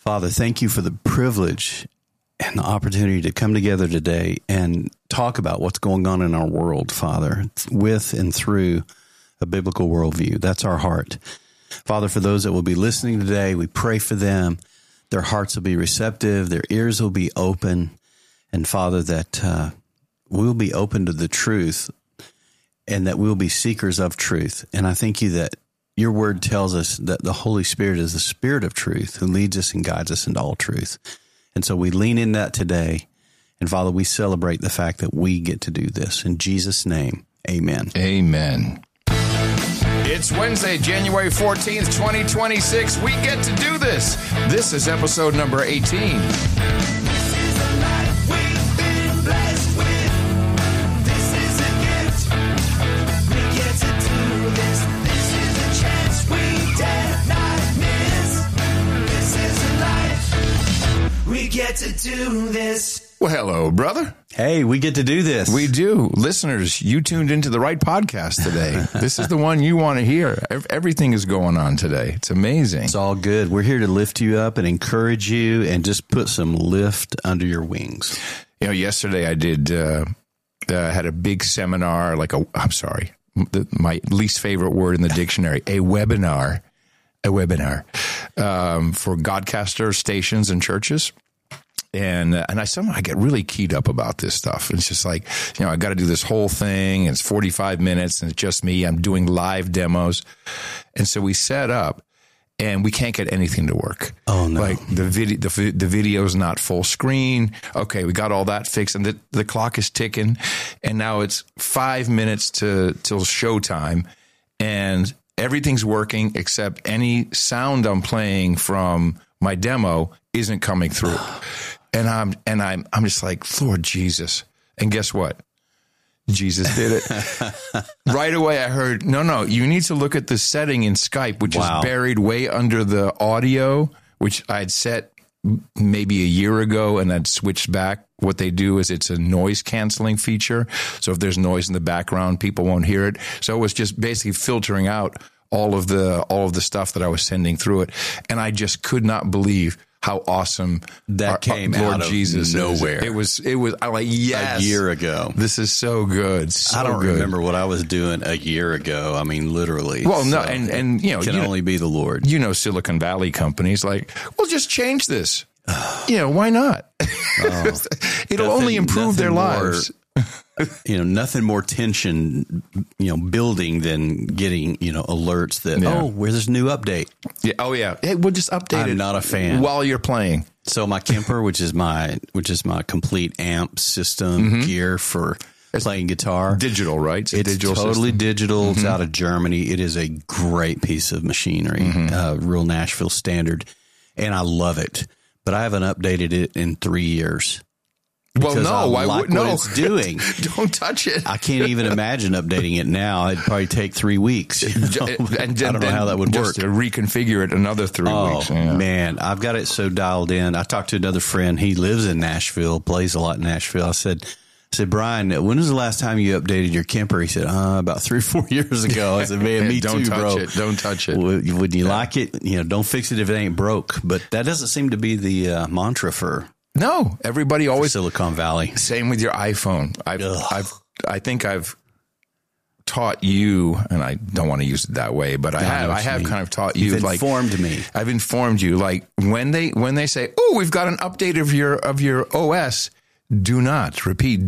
Father, thank you for the privilege and the opportunity to come together today and talk about what's going on in our world, Father, with and through a biblical worldview. That's our heart. Father, for those that will be listening today, we pray for them. Their hearts will be receptive. Their ears will be open. And Father, that we'll be open to the truth and that we'll be seekers of truth. And I thank you that your word tells us that the Holy Spirit is the Spirit of truth who leads us and guides us into all truth. And so we lean in that today. And Father, we celebrate the fact that we get to do this. In Jesus' name, amen. Amen. It's Wednesday, January 14th, 2026. We get to do this. This is episode number 18. We get to do this. Well, hello, brother. Hey, we get to do this. We do. Listeners, you tuned into the right podcast today. This is the one you want to hear. Everything is going on today. It's amazing. It's all good. We're here to lift you up and encourage you and just put some lift under your wings. You know, yesterday I did, had a big seminar, my least favorite word in the dictionary, a webinar for Godcaster stations and churches. And I get really keyed up about this stuff. It's just like, I got to do this whole thing. It's 45 minutes and it's just me. I'm doing live demos. And so we set up and we can't get anything to work. Oh, no. Like the video's not full screen. Okay, we got all that fixed and the clock is ticking. And now it's 5 minutes till showtime. And everything's working except any sound I'm playing from my demo isn't coming through. And I'm just like, Lord Jesus. And guess what? Jesus did it. Right away I heard, no, you need to look at the setting in Skype, which is buried way under the audio, which I'd set maybe a year ago and I'd switched back. What they do is it's a noise canceling feature. So if there's noise in the background, people won't hear it. So it was just basically filtering out all of the stuff that I was sending through it. And I just could not believe how awesome that came Lord out of Jesus nowhere. Is. It was I'm like, yes. A year ago. This is so good. So I don't good. remember what I was doing a year ago. I mean, literally. Well, no, So and can only be the Lord. Silicon Valley companies like, well, just change this. Why not? It'll only improve their lives. Nothing more tension, building than getting, alerts that, where's this new update? Yeah. Oh, yeah. Hey, we'll just update it. I'm not a fan. While you're playing. So my Kemper, which is my complete amp system gear for playing guitar. Digital, right? It's digital totally system. digital. It's out of Germany. It is a great piece of machinery, real Nashville standard. And I love it. But I haven't updated it in 3 years. Well, no, I like what it's doing. Don't touch it. I can't even imagine updating it now. It'd probably take 3 weeks. And I don't know how that would work. Just to reconfigure it another 3 weeks. Oh, man. I've got it so dialed in. I talked to another friend. He lives in Nashville, plays a lot in Nashville. I said, Brian, when was the last time you updated your Kemper? He said, about 3 or 4 years ago. I said, man, me don't too, touch bro. It. Don't touch it. Would you like it? Don't fix it if it ain't broke. But that doesn't seem to be the mantra for No, everybody always Silicon Valley. Same with your iPhone. I think I've taught you, and I don't want to use it that way, but I have kind of taught you. You've informed me. I've informed you. Like when they say, "Oh, we've got an update of your OS," do not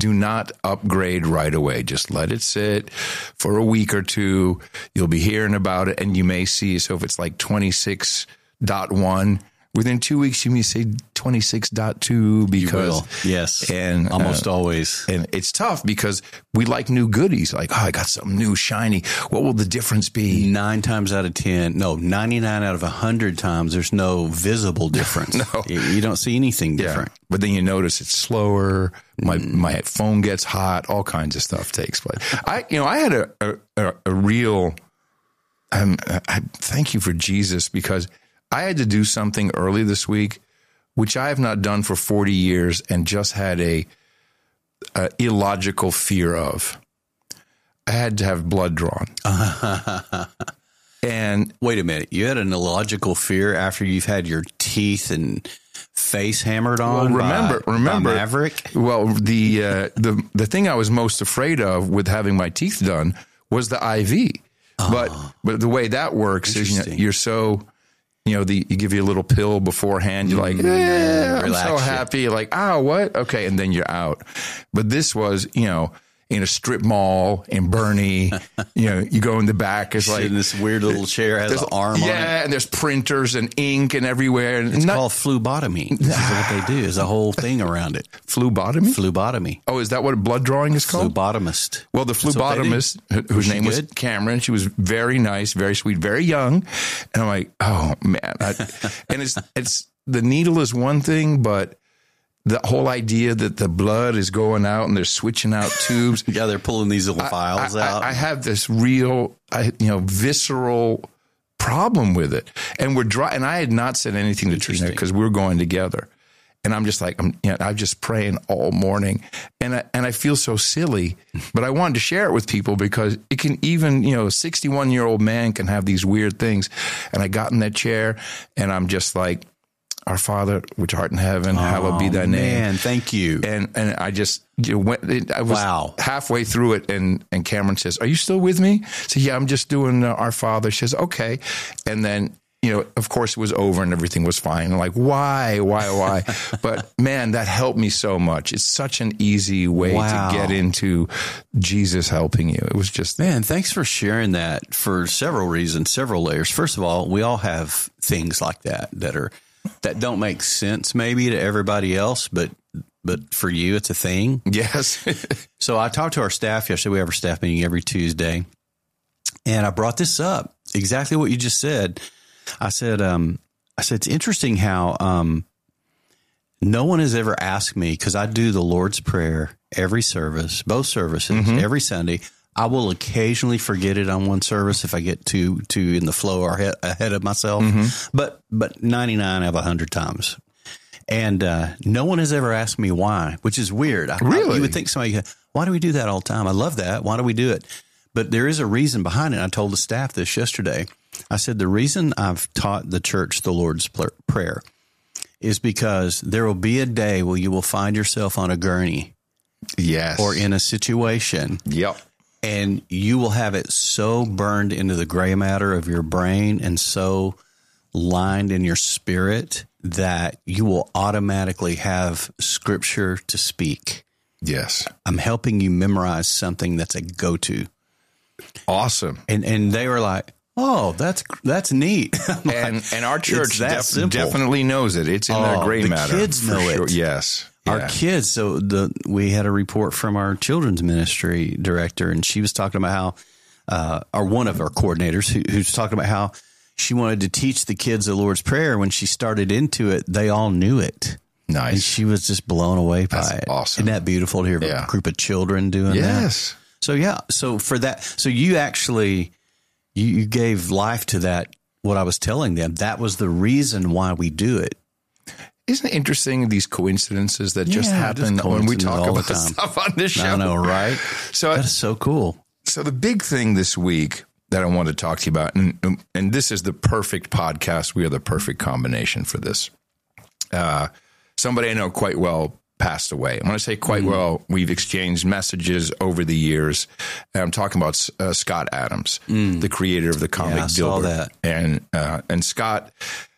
upgrade right away. Just let it sit for a week or two. You'll be hearing about it, and you may see. So if it's like 26.1. Within 2 weeks, you may say 26.2 because yes, and almost always, and it's tough because we like new goodies. Like, I got something new, shiny. What will the difference be? 99 out of 100 times, there's no visible difference. No, you don't see anything different. Yeah. But then you notice it's slower. My phone gets hot. All kinds of stuff takes place. I had a real. I thank you for Jesus because I had to do something early this week, which I have not done for 40 years and just had a illogical fear of. I had to have blood drawn. And wait a minute, you had an illogical fear after you've had your teeth and face hammered on. Well, remember, by Maverick. Well, the thing I was most afraid of with having my teeth done was the IV. But the way that works is you're so. You give you a little pill beforehand. You're like, I'm so happy. You're like, oh, what? Okay. And then you're out. But this was, in a strip mall in Bernie, you go in the back. It's like this weird little chair has an arm on it. Yeah, and there's printers and ink and everywhere. And it's called phlubotomy. This is what they do. There's a whole thing around it. Phlubotomy? Phlubotomy. Oh, is that what blood drawing is called? Phlebotomist. Well, the phlebotomist, whose name was Cameron, she was very nice, very sweet, very young. And I'm like, oh, man. And it's the needle is one thing, but the whole idea that the blood is going out and they're switching out tubes. Yeah, they're pulling these little files out. I have this real, visceral problem with it. And and I had not said anything to Trina because we were going together. And I'm just like, I'm just praying all morning. And I feel so silly, but I wanted to share it with people because it can even, a 61-year-old man can have these weird things. And I got in that chair and I'm just like, Our Father, which art in heaven, hallowed be thy name. Man, thank you. And I just I was halfway through it, and Cameron says, "Are you still with me?" I said, "Yeah, I'm just doing Our Father." She says, "Okay," and then of course it was over and everything was fine. I'm like, why? But man, that helped me so much. It's such an easy way to get into Jesus helping you. It was just thanks for sharing that for several reasons, several layers. First of all, we all have things like that that don't make sense maybe to everybody else, but for you, it's a thing. Yes. So I talked to our staff yesterday. We have our staff meeting every Tuesday. And I brought this up, exactly what you just said. I said, it's interesting how no one has ever asked me, because I do the Lord's Prayer every service, both services, every Sunday. I will occasionally forget it on one service if I get too in the flow or ahead of myself, but 99 out of 100 times. And no one has ever asked me why, which is weird. Really? You would think somebody, why do we do that all the time? I love that. Why do we do it? But there is a reason behind it. I told the staff this yesterday. I said, the reason I've taught the church the Lord's Prayer is because there will be a day where you will find yourself on a gurney. Yes. Or in a situation. Yep. And you will have it so burned into the gray matter of your brain and so lined in your spirit that you will automatically have scripture to speak. Yes. I'm helping you memorize something that's a go-to. Awesome. And they were like, oh, that's neat. And our church definitely knows it. It's in their gray matter. The kids know it. Yes. Our kids. So we had a report from our children's ministry director, and she was talking about how, or one of our coordinators who's talking about how she wanted to teach the kids the Lord's Prayer. When she started into it, they all knew it. Nice. And she was just blown away by it. Awesome. Isn't that beautiful to hear a group of children doing that? Yes. So, so for that, so you actually, you gave life to that, what I was telling them. That was the reason why we do it. Isn't it interesting, these coincidences that just happen when we talk about this stuff on this show? I know, right? So that is so cool. So the big thing this week that I want to talk to you about, and this is the perfect podcast. We are the perfect combination for this. Somebody I know quite well passed away. When I say quite well, we've exchanged messages over the years. And I'm talking about Scott Adams, the creator of the comic Dilbert. Saw that. And Scott,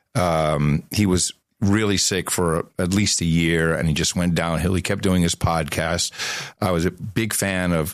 he was really sick for at least a year, and he just went downhill. He kept doing his podcast. I was a big fan of,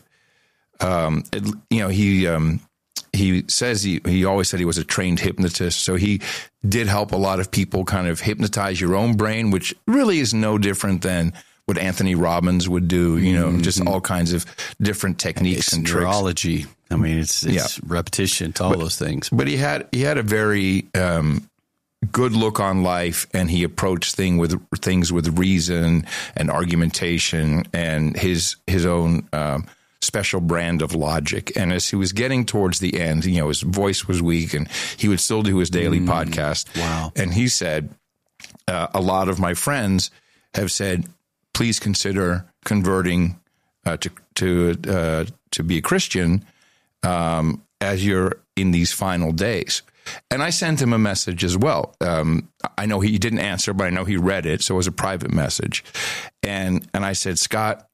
he says he always said he was a trained hypnotist. So he did help a lot of people kind of hypnotize your own brain, which really is no different than what Anthony Robbins would do, just all kinds of different techniques and tricks. Neurology. I mean, it's repetition to all those things. But he had a very good look on life, and he approached things with reason and argumentation and his own special brand of logic. And as he was getting towards the end, his voice was weak, and he would still do his daily podcast. Wow. And he said, a lot of my friends have said, please consider converting to be a Christian. And as you're in these final days. And I sent him a message as well. I know he didn't answer, but I know he read it. So it was a private message. And I said, Scott,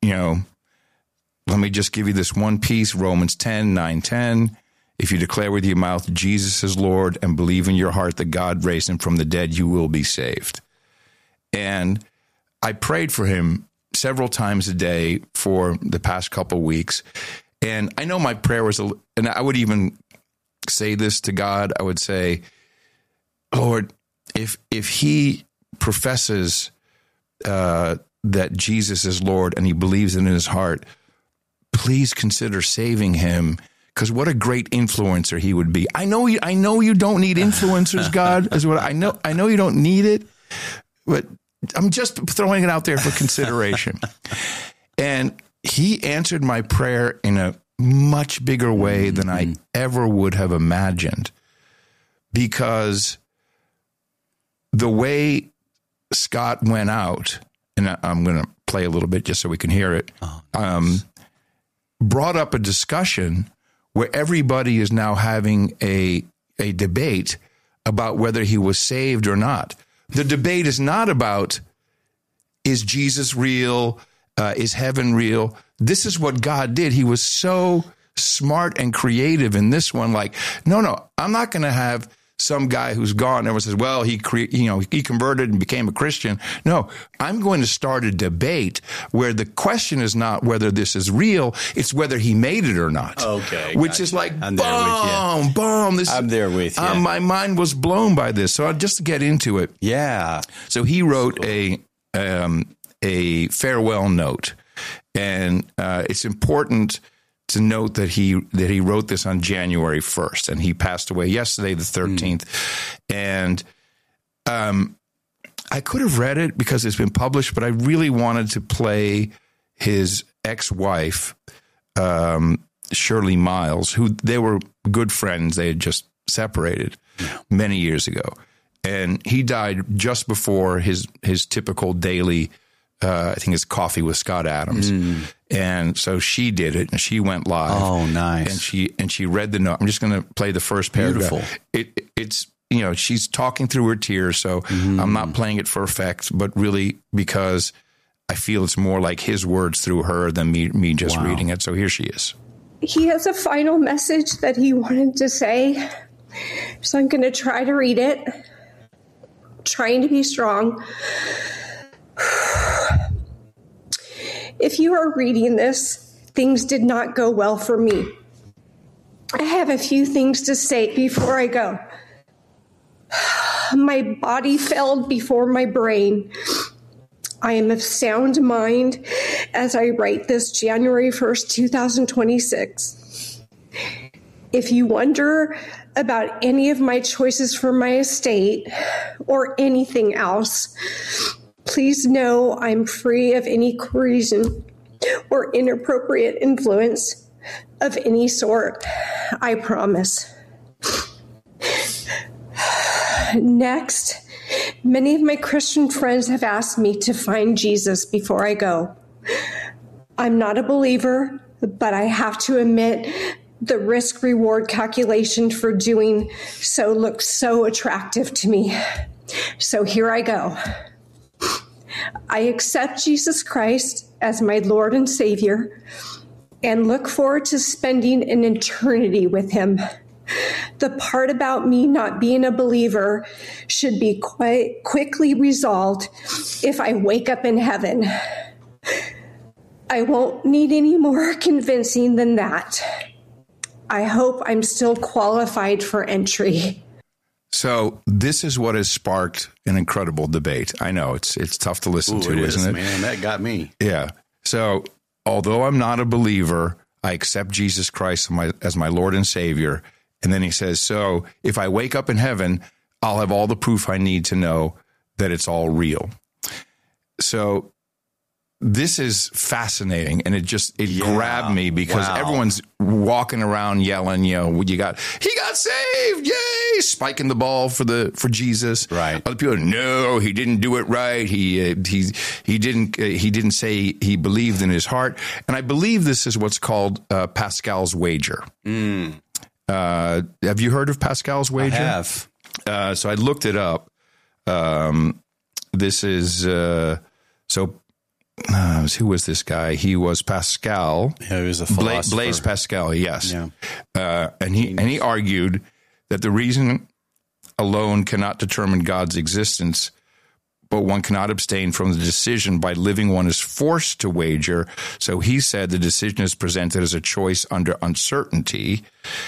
let me just give you this one piece, Romans 10:9-10. If you declare with your mouth Jesus is Lord and believe in your heart that God raised him from the dead, you will be saved. And I prayed for him several times a day for the past couple of weeks. And I know my prayer was, and I would even say this to God, I would say, Lord, if he professes that Jesus is Lord and he believes it in his heart, please consider saving him, because what a great influencer he would be. I know you don't need influencers, God, is what I know. I know you don't need it, but I'm just throwing it out there for consideration. And he answered my prayer in a much bigger way than I ever would have imagined, because the way Scott went out, and I'm going to play a little bit just so we can hear it, brought up a discussion where everybody is now having a debate about whether he was saved or not. The debate is not about, is Jesus real? Is heaven real? This is what God did. He was so smart and creative in this one. Like, no, I'm not going to have some guy who's gone. Everyone says, well, he converted and became a Christian. No, I'm going to start a debate where the question is not whether this is real, it's whether he made it or not. Okay. Which is like, boom. I'm there with you. My mind was blown by this. So just to get into it. Yeah. So he wrote a farewell note. And it's important to note that he wrote this on January 1st, and he passed away yesterday, the 13th. And I could have read it because it's been published, but I really wanted to play his ex-wife, Shirley Miles, who they were good friends. They had just separated many years ago. And he died just before his typical daily I think it's Coffee with Scott Adams. And so she did it, and she went live. Oh, nice. And she read the note. I'm just going to play the first paragraph. Beautiful. It's she's talking through her tears, so I'm not playing it for effect, but really because I feel it's more like his words through her than me just reading it. So here she is. He has a final message that he wanted to say, so I'm going to try to read it, trying to be strong. If you are reading this, things did not go well for me. I have a few things to say before I go. My body failed before my brain. I am of sound mind as I write this January 1st, 2026. If you wonder about any of my choices for my estate or anything else, please know I'm free of any coercion or inappropriate influence of any sort. I promise. Next, many of my Christian friends have asked me to find Jesus before I go. I'm not a believer, but I have to admit the risk-reward calculation for doing so looks so attractive to me. So here I go. I accept Jesus Christ as my Lord and Savior and look forward to spending an eternity with him. The part about me not being a believer should be quite quickly resolved if I wake up in heaven. I won't need any more convincing than that. I hope I'm still qualified for entry. So this is what has sparked an incredible debate. I know it's tough to listen to, isn't it? Man, that got me. Yeah. So although I'm not a believer, I accept Jesus Christ as my Lord and Savior. And then he says, so if I wake up in heaven, I'll have all the proof I need to know that it's all real. So this is fascinating, and it grabbed me because everyone's walking around yelling, he got saved, yay, spiking the ball for Jesus. Right. Other people, no, he didn't do it right. He didn't say he believed in his heart. And I believe this is what's called Pascal's wager. Have you heard of Pascal's wager? I have. So I looked it up. This is who was this guy? He was Pascal. Yeah, he was a philosopher. Blaise Pascal, yes. Yeah. And he argued that the reason alone cannot determine God's existence, but one cannot abstain from the decision by living one is forced to wager. So he said the decision is presented as a choice under uncertainty.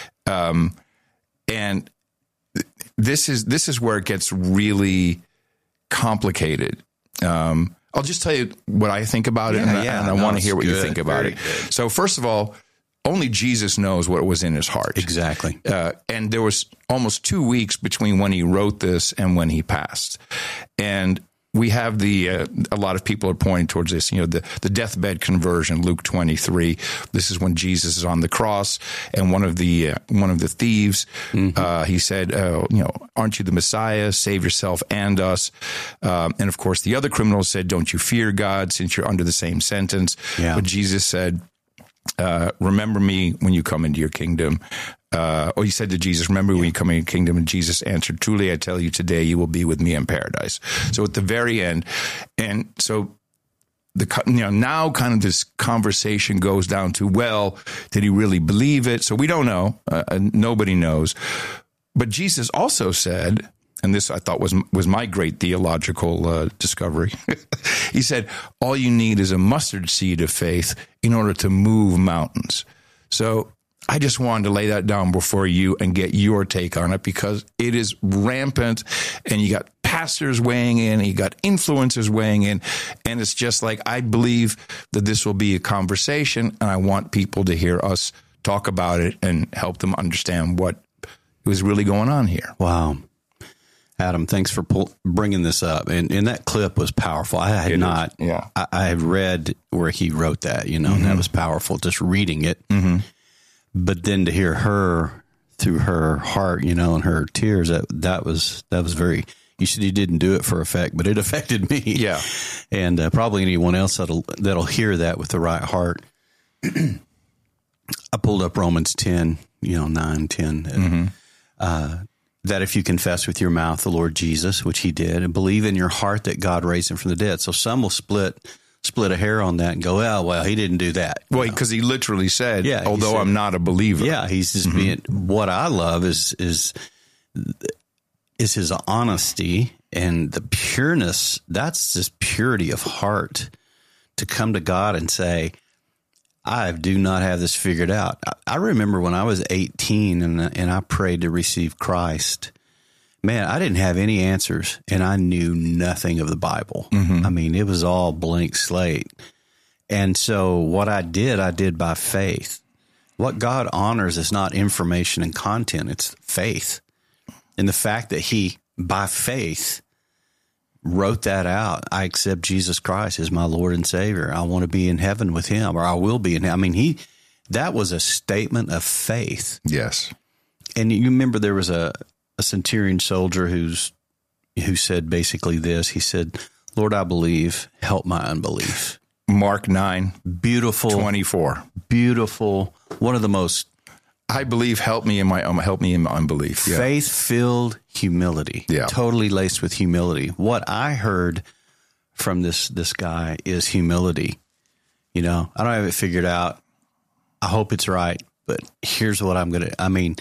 And this is where it gets really complicated. I'll just tell you what I think about it, and I want to hear what you think about it. So first of all, only Jesus knows what was in his heart. Exactly. And there was almost 2 weeks between when he wrote this and when he passed. And we have a lot of people are pointing towards this, the deathbed conversion, Luke 23. This is when Jesus is on the cross, and one of the thieves, he said, aren't you the Messiah? Save yourself and us. And of course, the other criminals said, don't you fear God, since you're under the same sentence? Yeah. But Jesus said, remember me when you come into your kingdom. He said to Jesus, remember when you come into your kingdom? And Jesus answered, truly, I tell you, today you will be with me in paradise. So at the very end, and so now kind of this conversation goes down to, well, did he really believe it? So we don't know. Nobody knows. But Jesus also said, and this I thought was my great theological discovery. He said, all you need is a mustard seed of faith in order to move mountains. So I just wanted to lay that down before you and get your take on it, because it is rampant, and you got pastors weighing in, and you got influencers weighing in, and it's just like, I believe that this will be a conversation, and I want people to hear us talk about it and help them understand what was really going on here. Wow. Adam, thanks for bringing this up. And that clip was powerful. I had not. Yeah. I had read where he wrote that, and that was powerful, just reading it. Mm-hmm. But then to hear her through her heart, and her tears, that was very. You said he didn't do it for effect, but it affected me. Yeah, and probably anyone else that'll hear that with the right heart. I pulled up Romans 10, 9, 10. That if you confess with your mouth the Lord Jesus, which he did, and believe in your heart that God raised him from the dead. So some will split a hair on that and go, oh, well, he didn't do that. Well, because he literally said, although said, I'm not a believer. Yeah, he's just being, what I love is his honesty and the pureness. That's just purity of heart, to come to God and say, I do not have this figured out. I remember when I was 18 and I prayed to receive Christ. Man, I didn't have any answers, and I knew nothing of the Bible. I mean, it was all blank slate. And so what I did by faith. What God honors is not information and content, it's faith. And the fact that he, by faith, wrote that out. I accept Jesus Christ as my Lord and Savior. I want to be in heaven with him, or I will be in heaven. I mean, that was a statement of faith. Yes. And you remember there was a centurion soldier who said basically this. He said, Lord, I believe, help my unbelief. Mark 9. Beautiful. 24. Beautiful. One of the most. I believe, help me in my unbelief. Yeah. Faith-filled humility. Yeah. Totally laced with humility. What I heard from this guy is humility. I don't have it figured out. I hope it's right, but here's what I'm going to,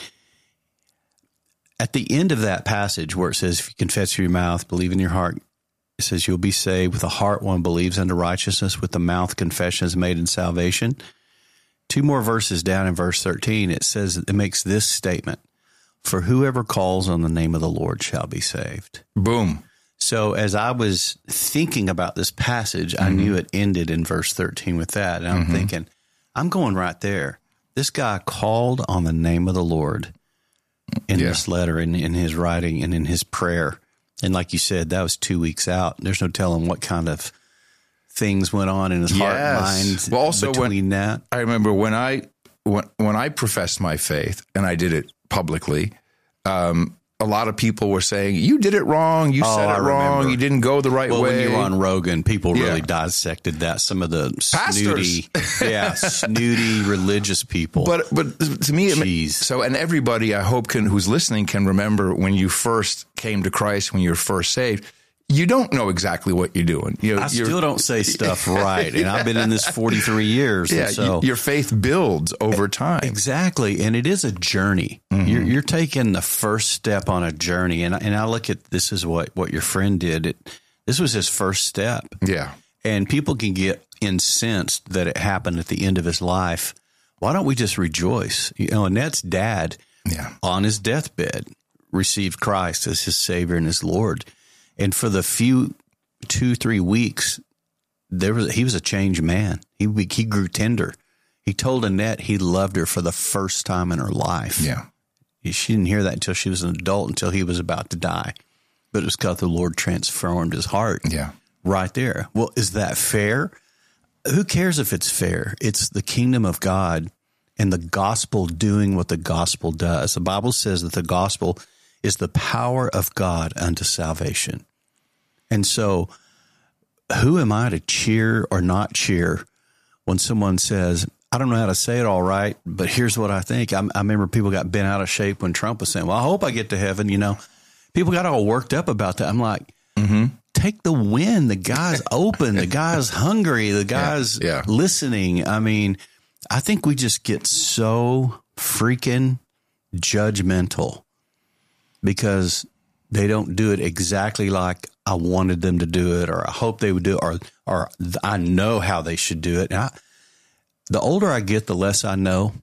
at the end of that passage where it says, if you confess with your mouth, believe in your heart, it says you'll be saved. With the heart one believes unto righteousness, with the mouth confession is made in salvation. 2 more verses down in verse 13, it says, it makes this statement, for whoever calls on the name of the Lord shall be saved. Boom. So as I was thinking about this passage, I knew it ended in verse 13 with that. And I'm thinking, I'm going right there. This guy called on the name of the Lord in this letter, in his writing, and in his prayer. And like you said, that was 2 weeks out. There's no telling what kind of things went on in his heart and mind. Well, also between that. I remember when I professed my faith, and I did it publicly, a a lot of people were saying, you did it wrong. You said it wrong. remember. You didn't go the right way. When you were on Rogan, people really dissected that. Some of the snooty, snooty religious people. But to me, and everybody I hope who's listening can remember when you first came to Christ, when you were first saved. You don't know exactly what you're doing. I still don't say stuff right, and I've been in this 43 years. Yeah, and so your faith builds over time. Exactly, and it is a journey. Mm-hmm. You're taking the first step on a journey, and I look at this as what your friend did. This was his first step. Yeah, and people can get incensed that it happened at the end of his life. Why don't we just rejoice? Annette's dad, on his deathbed, received Christ as his Savior and his Lord. And for the few 2-3 weeks, he was a changed man. He grew tender. He told Annette he loved her for the first time in her life. Yeah. She didn't hear that until she was an adult, until he was about to die. But it was because the Lord transformed his heart. Yeah. Right there. Well, is that fair? Who cares if it's fair? It's the kingdom of God and the gospel doing what the gospel does. The Bible says that the gospel is the power of God unto salvation. And so who am I to cheer or not cheer when someone says, I don't know how to say it all right, but here's what I think. I remember people got bent out of shape when Trump was saying, well, I hope I get to heaven. People got all worked up about that. I'm like, take the win. The guy's open. The guy's hungry. The guy's listening. I mean, I think we just get so freaking judgmental because they don't do it exactly like I wanted them to do it, or I hope they would do it, or I know how they should do it. The older I get, the less I know.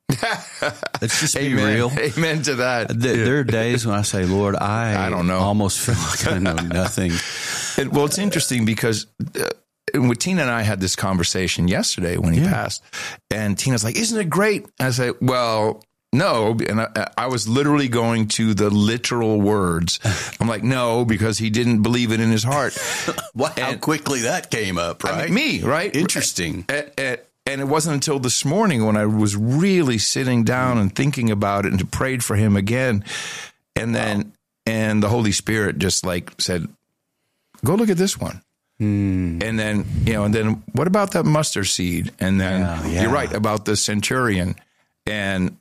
Let's just be real. Amen to that. There are days when I say, Lord, I don't know. Almost feel like I know nothing. Well, it's interesting because Tina and I had this conversation yesterday when he passed, and Tina's like, isn't it great? And I say, well, no. And I was literally going to the literal words. I'm like, no, because he didn't believe it in his heart. Wow, how quickly that came up, right? Me, right? Interesting. And it wasn't until this morning when I was really sitting down and thinking about it and prayed for him again. And then, and the Holy Spirit just said, go look at this one. And then, and then what about that mustard seed? And then you're right about the centurion. And,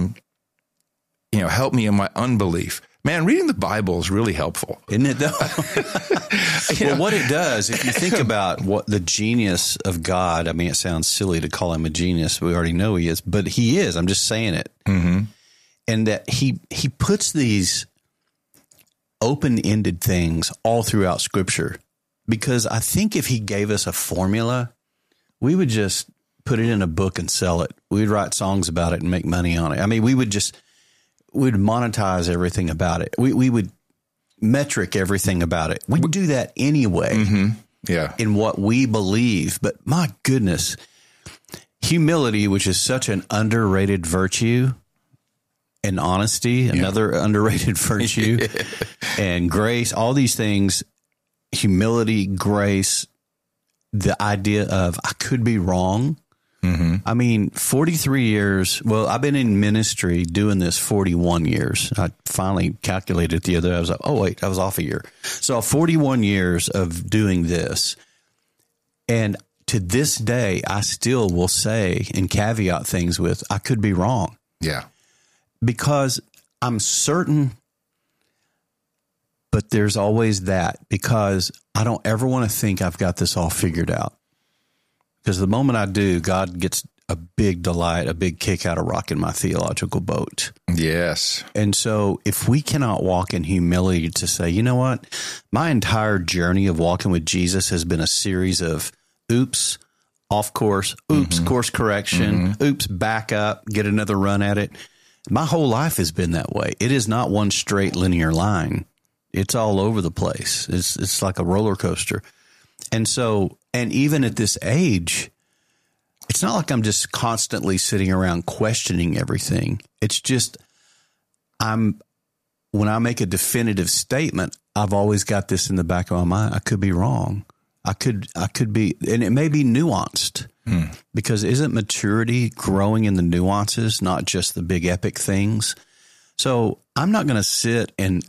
help me in my unbelief. Man, reading the Bible is really helpful. Isn't it, though? Well, what it does, if you think about what the genius of God, I mean, it sounds silly to call him a genius. We already know he is, but he is. I'm just saying it. Mm-hmm. And that he puts these open-ended things all throughout Scripture, because I think if he gave us a formula, we would just put it in a book and sell it. We'd write songs about it and make money on it. I mean, we'd monetize everything about it. We would metric everything about it. We'd do that anyway. Mm-hmm. Yeah. In what we believe. But my goodness, humility, which is such an underrated virtue, and honesty, another underrated virtue, and grace, all these things, humility, grace, the idea of I could be wrong. Mm-hmm. I mean, 43 years. Well, I've been in ministry doing this 41 years. I finally calculated it the other day. I was like, oh, wait, I was off a year. So 41 years of doing this. And to this day, I still will say and caveat things with, I could be wrong. Yeah. Because I'm certain, but there's always that, because I don't ever want to think I've got this all figured out. Because the moment I do, God gets a big delight, a big kick out of rocking my theological boat. Yes. And so if we cannot walk in humility to say, you know what, my entire journey of walking with Jesus has been a series of oops, off course, oops, course correction, oops, back up, get another run at it. My whole life has been that way. It is not one straight linear line. It's all over the place. It's like a roller coaster. And so, and even at this age, it's not like I'm just constantly sitting around questioning everything. It's just when I make a definitive statement, I've always got this in the back of my mind. I could be wrong. I could be, and it may be nuanced, because isn't maturity growing in the nuances, not just the big epic things? So I'm not going to sit and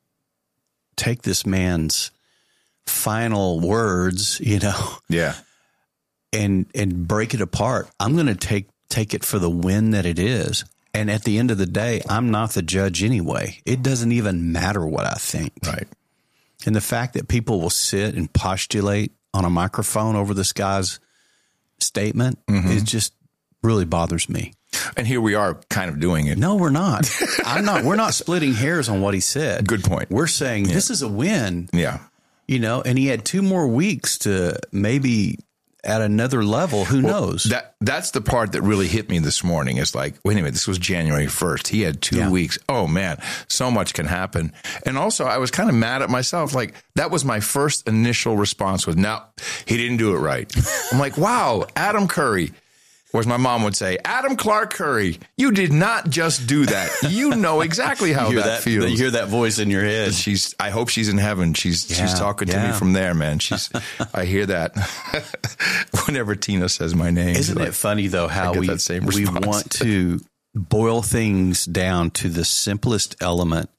take this man's final words, Yeah. and break it apart. I'm going to take it for the win that it is. And at the end of the day, I'm not the judge anyway. It doesn't even matter what I think. Right. And the fact that people will sit and postulate on a microphone over this guy's statement, it just really bothers me. And here we are kind of doing it. No, we're not. We're not splitting hairs on what he said. Good point. We're saying this is a win. Yeah. And he had 2 more weeks to maybe at another level. Who knows? That's the part that really hit me this morning. It's like, wait a minute, this was January 1st. He had 2 weeks. Oh man, so much can happen. And also I was kind of mad at myself. Like that was my first initial response was, no, he didn't do it right. I'm like, wow, Adam Curry. Or as my mom would say, Adam Clark Curry, you did not just do that. You know exactly how that feels. You hear that voice in your head. I hope she's in heaven. She's talking to me from there, man. I hear that whenever Tina says my name. Isn't it funny though how we want to boil things down to the simplest element?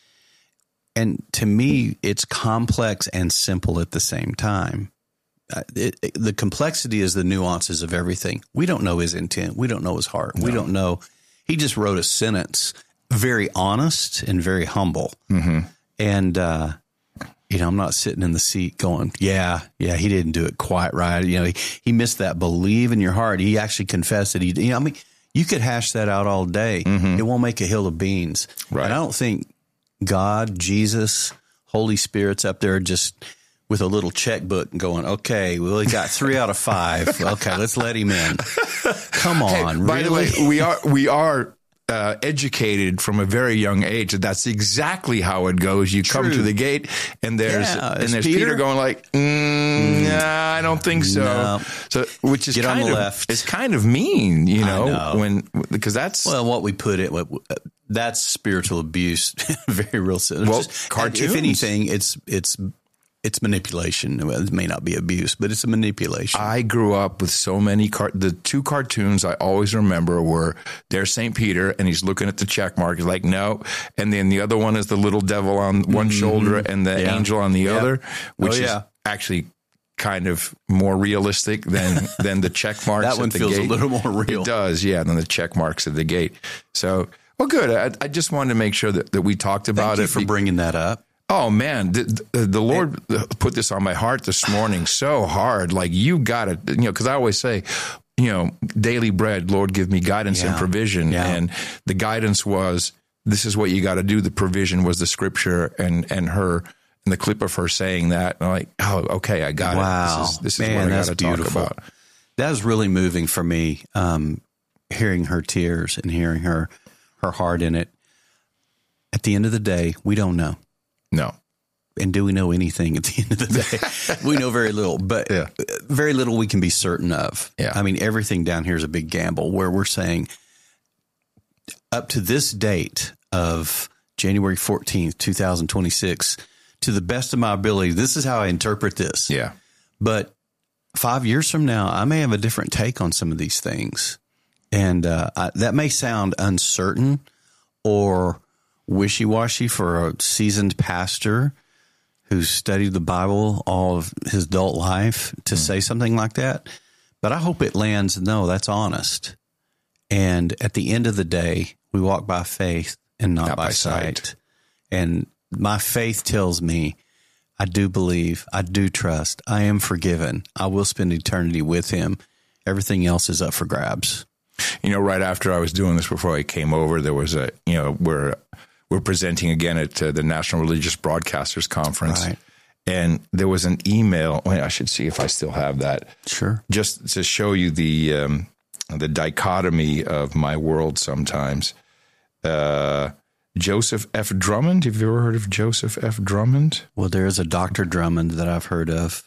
And to me, it's complex and simple at the same time. The complexity is the nuances of everything. We don't know his intent. We don't know his heart. No. We don't know. He just wrote a sentence, very honest and very humble. Mm-hmm. And, I'm not sitting in the seat going, yeah, he didn't do it quite right. He missed that believe in your heart. He actually confessed that you could hash that out all day. Mm-hmm. It won't make a hill of beans. Right. And I don't think God, Jesus, Holy Spirit's up there just with a little checkbook and going, okay, well, he got 3 out of 5. Okay, let's let him in. Come on. Hey, by the way, we are educated from a very young age that that's exactly how it goes. You come to the gate and there's Peter going like, nah, I don't think so. No. So, which is on the left. It's kind of mean, because that's what we put it. That's spiritual abuse. Very real. Cartoons. If anything, it's manipulation. It may not be abuse, but it's a manipulation. I grew up with so many the 2 cartoons I always remember were there's St. Peter and he's looking at the check mark. He's like, no. And then the other one is the little devil on one shoulder and the angel on the other, which is actually kind of more realistic than the check marks. That one feels gate. A little more real. It does, than the check marks at the gate. So, well, good. I just wanted to make sure that we talked about Thank you for bringing that up. Oh, man, the Lord put this on my heart this morning so hard. Like, you got it, because I always say, daily bread, Lord, give me guidance and provision. Yeah. And the guidance was, this is what you got to do. The provision was the scripture and her, and the clip of her saying that. And I'm like, oh, okay, I got it. This is what I got to talk about. That was really moving for me, hearing her tears and hearing her heart in it. At the end of the day, we don't know. No. And do we know anything at the end of the day? We know very little, but very little we can be certain of. Yeah. I mean, everything down here is a big gamble where we're saying up to this date of January 14th, 2026, to the best of my ability, this is how I interpret this. Yeah. But 5 years from now, I may have a different take on some of these things. And that may sound uncertain or wishy-washy for a seasoned pastor who's studied the Bible all of his adult life to say something like that. But I hope it lands, no, that's honest. And at the end of the day, we walk by faith and not by sight. And my faith tells me I do believe, I do trust, I am forgiven. I will spend eternity with him. Everything else is up for grabs. Right after I was doing this, before I came over, there was we're presenting again at the National Religious Broadcasters Conference. Right. And there was an email. I should see if I still have that. Sure. Just to show you the dichotomy of my world sometimes. Joseph F. Drummond. Have you ever heard of Joseph F. Drummond? Well, there is a Dr. Drummond that I've heard of.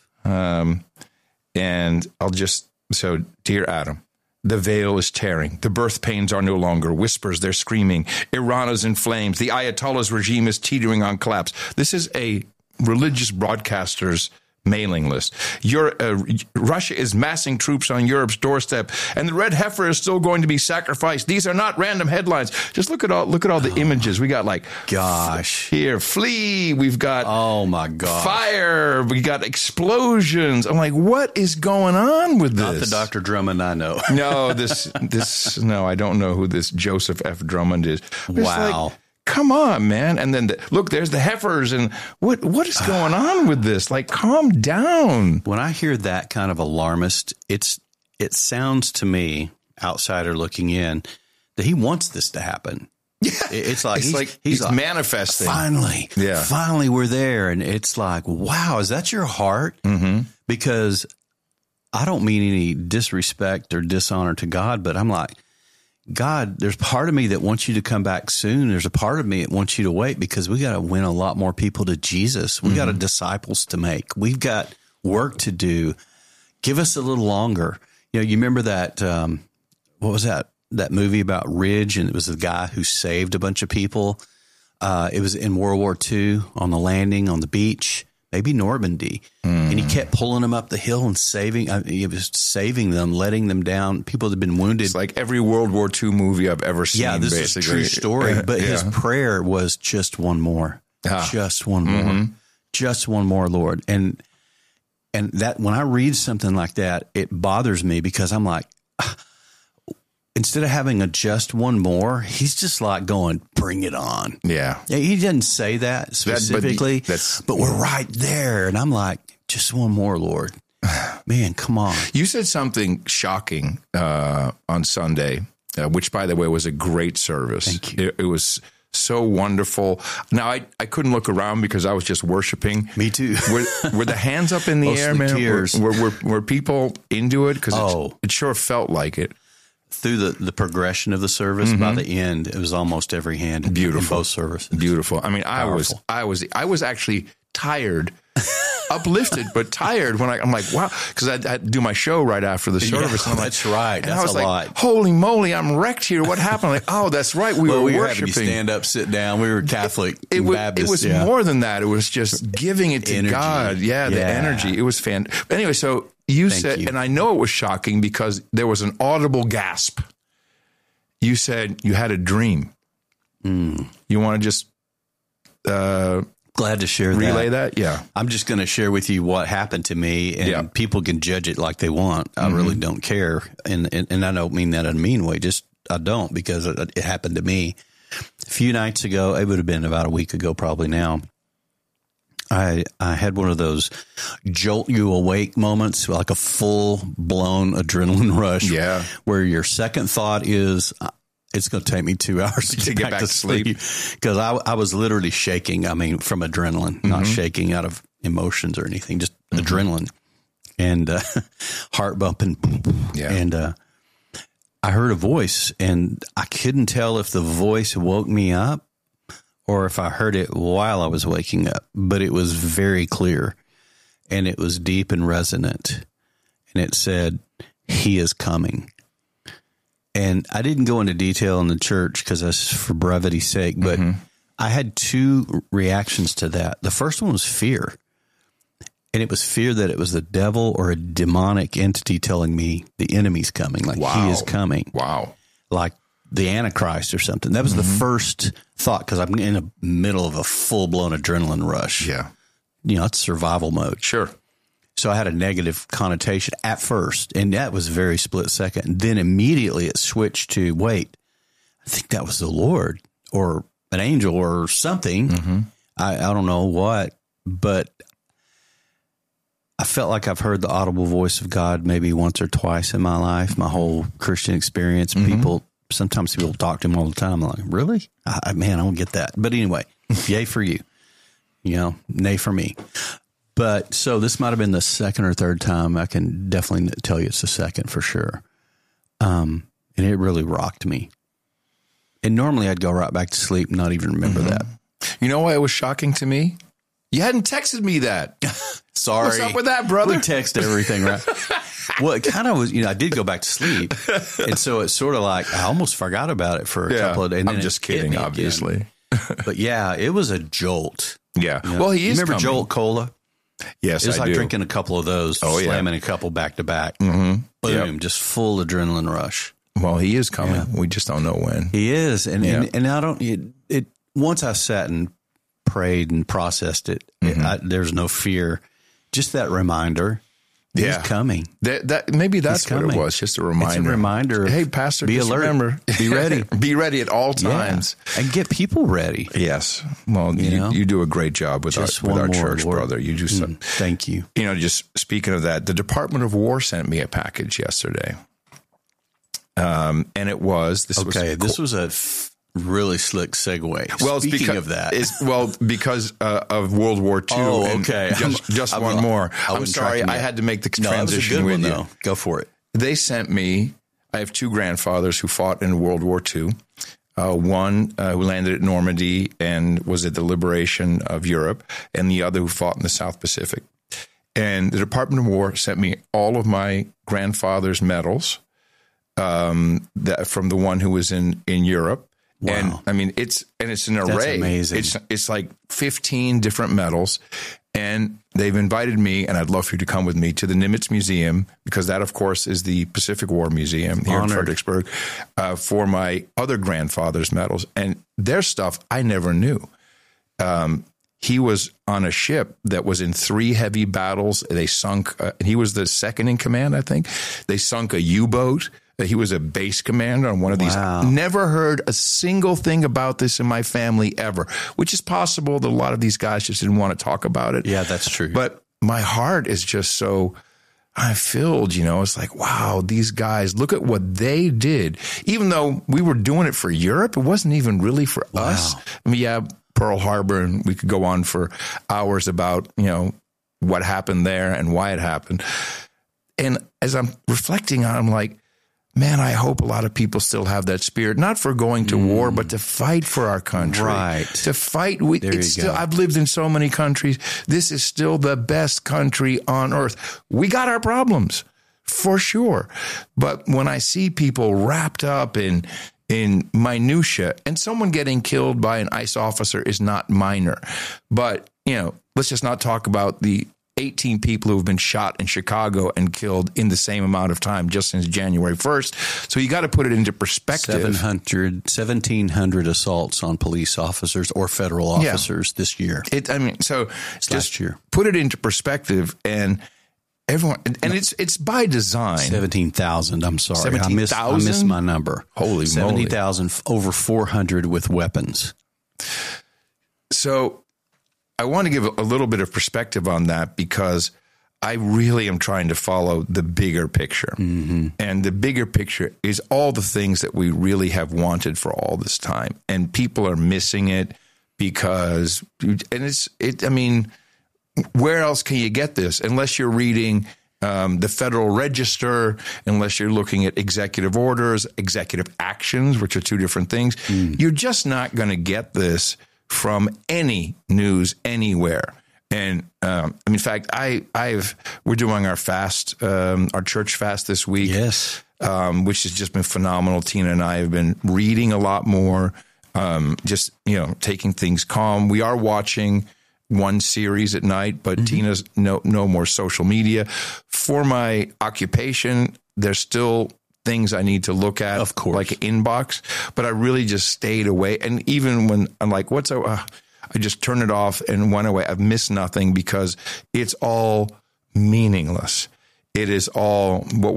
And so, dear Adam, the veil is tearing. The birth pains are no longer whispers. They're screaming. Iran is in flames. The Ayatollah's regime is teetering on collapse. This is a religious broadcaster's mailing list. Russia is massing troops on Europe's doorstep, and the red heifer is still going to be sacrificed. These are not random headlines. Just look at all the images. We got here, flee. We've got my God, fire. We got explosions. I'm like, what is going on with this? Not the Dr. Drummond I know. No, no, I don't know who this Joseph F. Drummond is. Wow. Come on, man. And then look, there's the heifers, and what is going on with this? Like, calm down. When I hear that kind of alarmist, it sounds to me, outsider looking in, that he wants this to happen. Yeah. It's like he's like, manifesting. Finally we're there. And it's like, wow, is that your heart? Mm-hmm. Because I don't mean any disrespect or dishonor to God, but I'm like, God, there's part of me that wants you to come back soon. There's a part of me that wants you to wait, because we got to win a lot more people to Jesus. We got disciples to make. We've got work to do. Give us a little longer. You remember that, what was that movie about Ridge? And it was the guy who saved a bunch of people. It was in World War II on the landing on the beach, maybe Normandy. And he kept pulling them up the hill and saving them, letting them down. People that had been wounded. It's like every World War II movie I've ever seen. Yeah, this is a true story. But his prayer was just one more, just one more, just one more, Lord. And that when I read something like that, it bothers me, because I'm like, instead of having a just one more, he's just like going, bring it on. Yeah. He didn't say that specifically, but we're right there. And I'm like, just one more, Lord. Man, come on. You said something shocking on Sunday, which, by the way, was a great service. Thank you. It was so wonderful. Now, I couldn't look around because I was just worshiping. Me too. Were the hands up in the air, man? Tears. Were people into it? Because it sure felt like it. Through the progression of the service, by the end, it was almost every hand. Beautiful. In both services. Beautiful. I mean, Powerful. I was actually tired, uplifted, but tired when I'm like, wow, because I do my show right after the service. Yeah, and I'm that's right. And That's I was a like, lot. holy moly, I'm wrecked here. What happened? Like, oh, that's right. We were having worshiping. you stand up, sit down. We were Catholic Baptist. It was more than that. It was just giving it to Energy. God. Yeah, the energy. It was fantastic. But anyway, so you said, and I know it was shocking because there was an audible gasp. You said you had a dream. You want to just glad to share relay that? Yeah. I'm just going to share with you what happened to me, and people can judge it like they want. I really don't care. And I don't mean that in a mean way. Just I don't, because it happened to me a few nights ago. It would have been about a week ago probably now. I had one of those jolt you awake moments, like a full blown adrenaline rush. Yeah. Where your second thought is, it's going to take me 2 hours to get back to sleep. Because I was literally shaking. I mean, from adrenaline, not shaking out of emotions or anything, just adrenaline and heart bumping. Yeah. And I heard a voice, and I couldn't tell if the voice woke me up or if I heard it while I was waking up, but it was very clear, and it was deep and resonant, and it said, "He is coming." And I didn't go into detail in the church because that's for brevity's sake, but I had two reactions to that. The first one was fear, and it was fear that it was the devil or a demonic entity telling me the enemy's coming, like he is coming. Wow. Like the Antichrist or something. That was the first thought, because I'm in the middle of a full-blown adrenaline rush. Yeah. It's survival mode. Sure. So I had a negative connotation at first, and that was very split second. Then immediately it switched to, wait, I think that was the Lord or an angel or something. I don't know what, but I felt like I've heard the audible voice of God maybe once or twice in my life, my whole Christian experience. Sometimes people talk to him all the time. I'm like, really? Man, I don't get that. But anyway, yay for you. Nay for me. But so this might have been the second or third time. I can definitely tell you it's the second for sure. And it really rocked me. And normally I'd go right back to sleep and not even remember that. You know why it was shocking to me? You hadn't texted me that. Sorry. What's up with that, brother? We text everything, right? Well, it kind of was, I did go back to sleep. And so it's sort of like I almost forgot about it for a couple of days. And I'm just kidding, obviously. But yeah, it was a jolt. Yeah. Well, he is Remember coming. Jolt Cola? Yes, It's I like do. drinking a couple of those, Oh, yeah. slamming a couple back to back. Mm-hmm. Boom, just full adrenaline rush. Well, he is coming. We just don't know when. He is. And Yeah. and I don't, it once I sat and prayed and processed it, there's no fear. Just that reminder. He's coming. That maybe that's what it coming. was. Just a reminder. It's a reminder. Hey, Pastor, be just alert. remember, Be ready. be ready at all times. Yeah. And get people ready. Yes. Well, know? you do a great job with Just our one more, church, Lord. brother. You do some. Thank you. You know, just speaking of that, the Department of War sent me a package yesterday. And it was this was a really slick segue. Well, Speaking because, of that, because of World War II. Oh, and okay. Just I'm one not- more. I I'm wasn't sorry, tracking I yet. had to make the no, that was a transition good with one, you. though. Go for it. They sent me. I have two grandfathers who fought in World War II. One who landed at Normandy and was at the liberation of Europe, and the other who fought in the South Pacific. And the Department of War sent me all of my grandfather's medals that from the one who was in Europe. Wow. And I mean, it's an array. That's amazing. It's like 15 different medals. And they've invited me, and I'd love for you to come with me to the Nimitz Museum, because that, of course, is the Pacific War Museum here in Fredericksburg, for my other grandfather's medals. And their stuff I never knew. He was on a ship that was in 3 heavy battles. They sunk, he was the second in command, I think. They sunk a U-boat. He was a base commander on one of these. Never heard a single thing about this in my family ever, which is possible that a lot of these guys just didn't want to talk about it. Yeah, that's true. But my heart is just so filled, you know. It's like, wow, these guys, look at what they did. Even though we were doing it for Europe, it wasn't even really for us. I mean, yeah, Pearl Harbor, and we could go on for hours about, you know, what happened there and why it happened. And as I'm reflecting on it, I'm like, man, I hope a lot of people still have that spirit, not for going to war, but to fight for our country. Right. To fight. I've lived in so many countries. This is still the best country on earth. We got our problems, for sure. But when I see people wrapped up in minutia, and someone getting killed by an ICE officer is not minor. But, you know, let's just not talk about the 18 people who have been shot in Chicago and killed in the same amount of time just since January 1st. So you got to put it into perspective. 1,700 assaults on police officers or federal officers this year. Last year. Put it into perspective, and everyone, and it's by design. 17,000. I'm sorry. 17,000? I missed my number. Holy moly. 70,000, over 400 with weapons. So I want to give a little bit of perspective on that, because I really am trying to follow the bigger picture. Mm-hmm. And the bigger picture is all the things that we really have wanted for all this time. And people are missing it because, I mean, where else can you get this? Unless you're reading the Federal Register, unless you're looking at executive orders, executive actions, which are two different things, you're just not going to get this from any news anywhere. And in fact, we're doing our fast, our church fast this week. Yes. Which has just been phenomenal. Tina and I have been reading a lot more, just, you know, taking things calm. We are watching one series at night, but Tina's no more social media. For my occupation, there's still things I need to look at, of course, like an inbox, but I really just stayed away. And even when I'm like, I just turned it off and went away. I've missed nothing, because it's all meaningless. It is all, what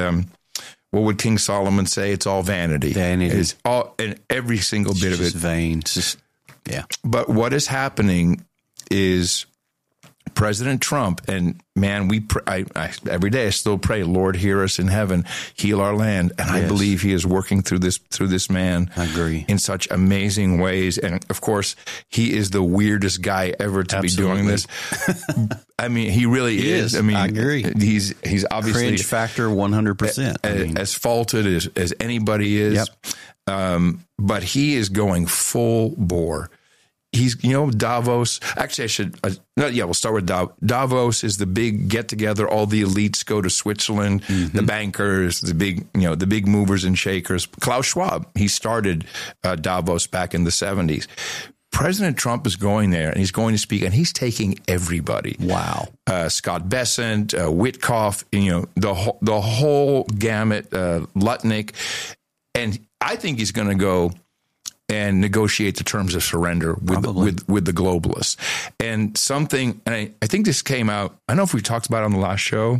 would King Solomon say? It's all vanity. Vanity. It's all, and every single bit of it. Vain. It's just, yeah. But what is happening is President Trump, and man, I every day I still pray, Lord, hear us in heaven, heal our land, and I believe He is working through this man. I agree. In such amazing ways, and of course, he is the weirdest guy ever to be doing this. I mean, he really is. I mean, I agree. He's obviously cringe factor 100%. As faulted as anybody is. Yep. But he is going full bore. He's, you know, Davos. Actually, we'll start with Davos is the big get together. All the elites go to Switzerland, the bankers, the big movers and shakers. Klaus Schwab, he started Davos back in the 70s. President Trump is going there and he's going to speak and he's taking everybody. Wow. Scott Bessent, Witkoff, the whole gamut, Lutnick. And I think he's going to go and negotiate the terms of surrender with the globalists. And I think this came out, I don't know if we talked about it on the last show.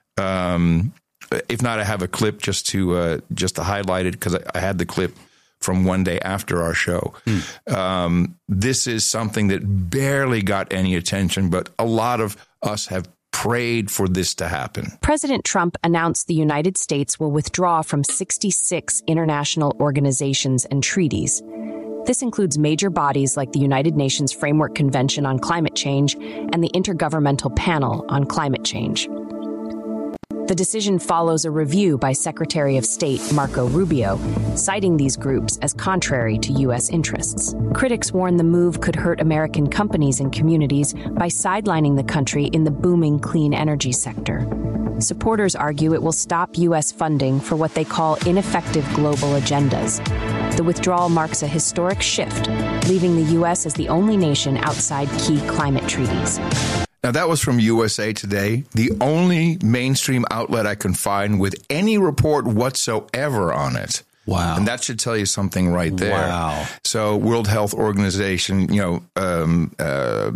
If not, I have a clip just to highlight it because I had the clip from one day after our show. This is something that barely got any attention, but a lot of us have prayed for this to happen. President Trump announced the United States will withdraw from 66 international organizations and treaties. This includes major bodies like the United Nations Framework Convention on Climate Change and the Intergovernmental Panel on Climate Change. The decision follows a review by Secretary of State Marco Rubio, citing these groups as contrary to U.S. interests. Critics warn the move could hurt American companies and communities by sidelining the country in the booming clean energy sector. Supporters argue it will stop U.S. funding for what they call ineffective global agendas. The withdrawal marks a historic shift, leaving the U.S. as the only nation outside key climate treaties. Now, that was from USA Today, the only mainstream outlet I can find with any report whatsoever on it. Wow. And that should tell you something right there. Wow. So World Health Organization, a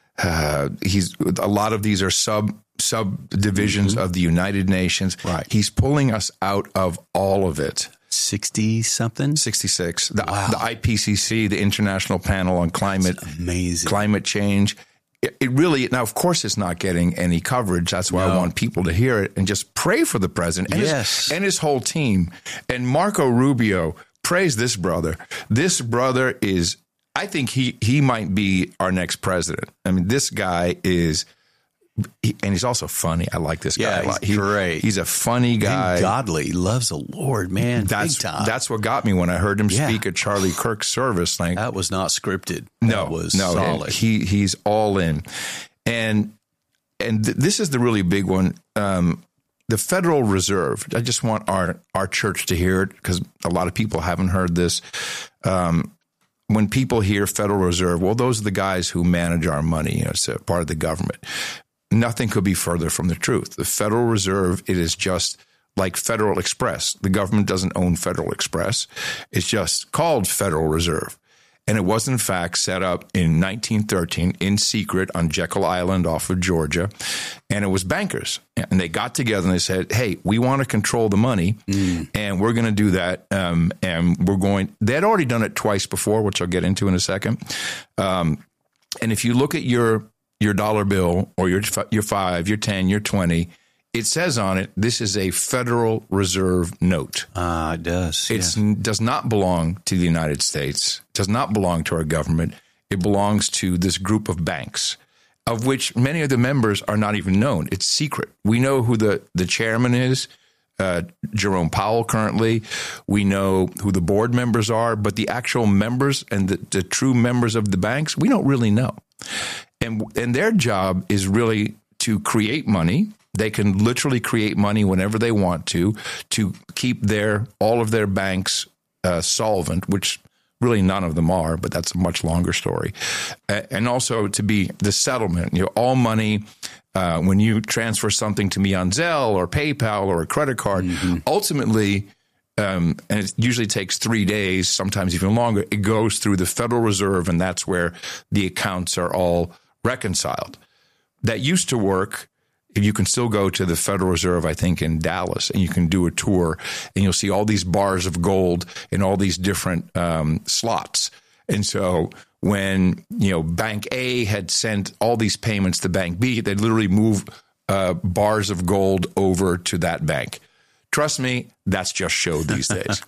lot of these are subdivisions of the United Nations. Right. He's pulling us out of all of it. 60-something? 66. The IPCC, the International Panel on Climate Change. It really, now, of course, it's not getting any coverage. That's why I want people to hear it and just pray for the president and his whole team. And Marco Rubio, praise this brother. This brother is, I think he might be our next president. I mean, this guy is, and he's also funny. I like this guy a lot. He's great. He's a funny guy. And godly. He loves the Lord, man. Big time. That's what got me when I heard him speak at Charlie Kirk's service. Like, that was not scripted. That was solid. He's all in. And this is the really big one. The Federal Reserve. I just want our church to hear it because a lot of people haven't heard this. When people hear Federal Reserve, well, those are the guys who manage our money. It's a part of the government. Nothing could be further from the truth. The Federal Reserve, it is just like Federal Express. The government doesn't own Federal Express. It's just called Federal Reserve. And it was, in fact, set up in 1913 in secret on Jekyll Island off of Georgia. And it was bankers. And they got together and they said, hey, we want to control the money. And we're going to do that. And they had already done it twice before, which I'll get into in a second. And if you look at your dollar bill or your 5, your 10, your 20, it says on it, this is a Federal Reserve note. It does. It does not belong to the United States. It does not belong to our government. It belongs to this group of banks, of which many of the members are not even known. It's secret. We know who the chairman is, Jerome Powell currently. We know who the board members are, but the actual members and the true members of the banks, we don't really know. And their job is really to create money. They can literally create money whenever they want to keep all of their banks solvent, which really none of them are, but that's a much longer story. And also to be the settlement, all money, when you transfer something to me on Zelle or PayPal or a credit card, ultimately, and it usually takes 3 days, sometimes even longer, it goes through the Federal Reserve, and that's where the accounts are all reconciled. That used to work. You can still go to the Federal Reserve, I think, in Dallas, and you can do a tour, and you'll see all these bars of gold in all these different slots. And so when, Bank A had sent all these payments to Bank B, they'd literally move bars of gold over to that bank. Trust me, that's just show these days.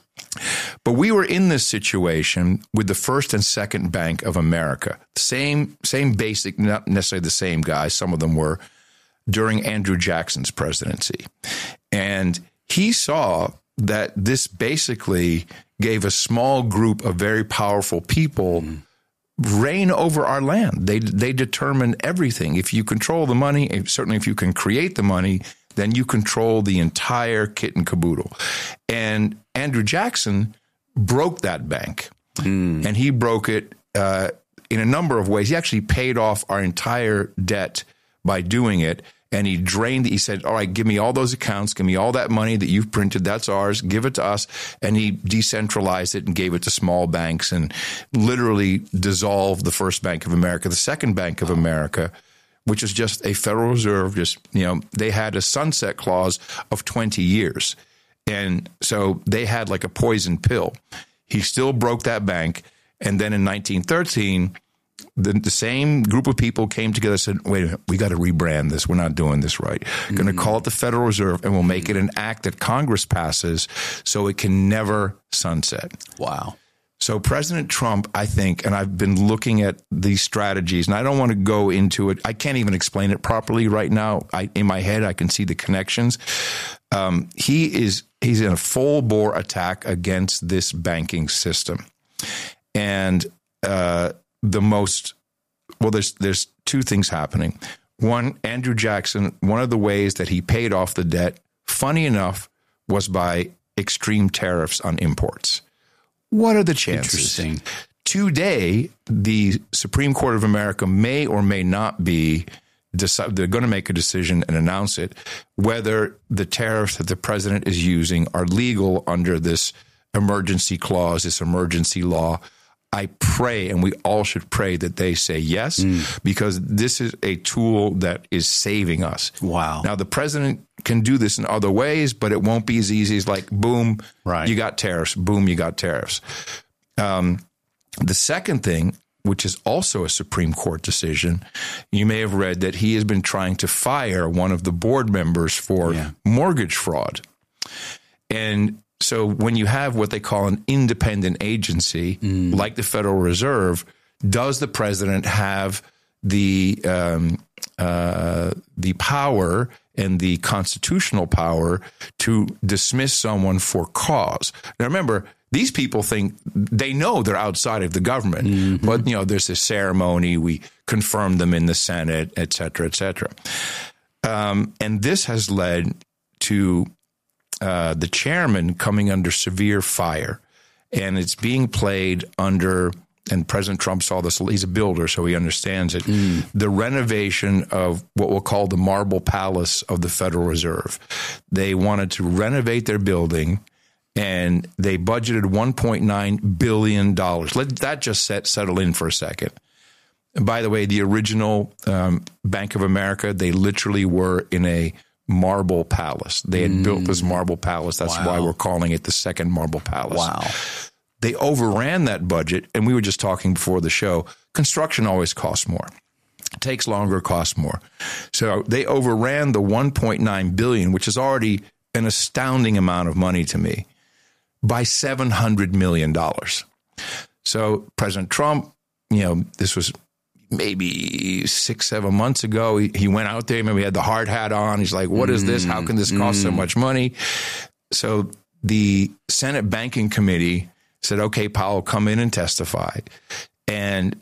But we were in this situation with the First and Second Bank of America. Same basic, not necessarily the same guys. Some of them were during Andrew Jackson's presidency. And he saw that this basically gave a small group of very powerful people reign over our land. They determine everything. If you control the money, certainly if you can create the money, then you control the entire kit and caboodle. And Andrew Jackson broke that bank. And he broke it in a number of ways. He actually paid off our entire debt by doing it. And he drained it. He said, all right, give me all those accounts. Give me all that money that you've printed. That's ours. Give it to us. And he decentralized it and gave it to small banks and literally dissolved the First Bank of America. The Second Bank of America, which is just a Federal Reserve, they had a sunset clause of 20 years. And so they had like a poison pill. He still broke that bank. And then in 1913, the same group of people came together and said, wait a minute, we got to rebrand this. We're not doing this right. Going to call it the Federal Reserve, and we'll make it an act that Congress passes so it can never sunset. Wow. So President Trump, I think, and I've been looking at these strategies, and I don't want to go into it. I can't even explain it properly right now. In my head, I can see the connections. He's in a full-bore attack against this banking system. And there's two things happening. One, Andrew Jackson, one of the ways that he paid off the debt, funny enough, was by extreme tariffs on imports. What are the chances? Interesting. Today, the Supreme Court of America may or may not be they're going to make a decision and announce it, whether the tariffs that the president is using are legal under this emergency clause, this emergency law. I pray, and we all should pray, that they say yes, because this is a tool that is saving us. Wow. Now, the president can do this in other ways, but it won't be as easy as like, boom, you got tariffs. Boom, you got tariffs. The second thing, which is also a Supreme Court decision, you may have read that he has been trying to fire one of the board members for mortgage fraud. And so when you have what they call an independent agency, like the Federal Reserve, does the president have the power and the constitutional power to dismiss someone for cause? Now, remember, these people think they know they're outside of the government, but there's this ceremony. We confirm them in the Senate, et cetera, et cetera. And this has led to the chairman coming under severe fire, and it's being played under, and President Trump saw this, he's a builder, so he understands it, the renovation of what we'll call the Marble Palace of the Federal Reserve. They wanted to renovate their building, and they budgeted $1.9 billion. Let that just settle in for a second. And by the way, the original Bank of America, they literally were in a marble palace. They had built this marble palace. That's why we're calling it the second Marble Palace. Wow. They overran that budget, and we were just talking before the show, construction always costs more. It takes longer, costs more. So they overran the $1.9 billion, which is already an astounding amount of money to me, by $700 million. So President Trump, this was maybe 6-7 months ago. He went out there, maybe he had the hard hat on. He's like, what is this? How can this cost so much money? So the Senate Banking Committee said, okay, Powell, come in and testify. And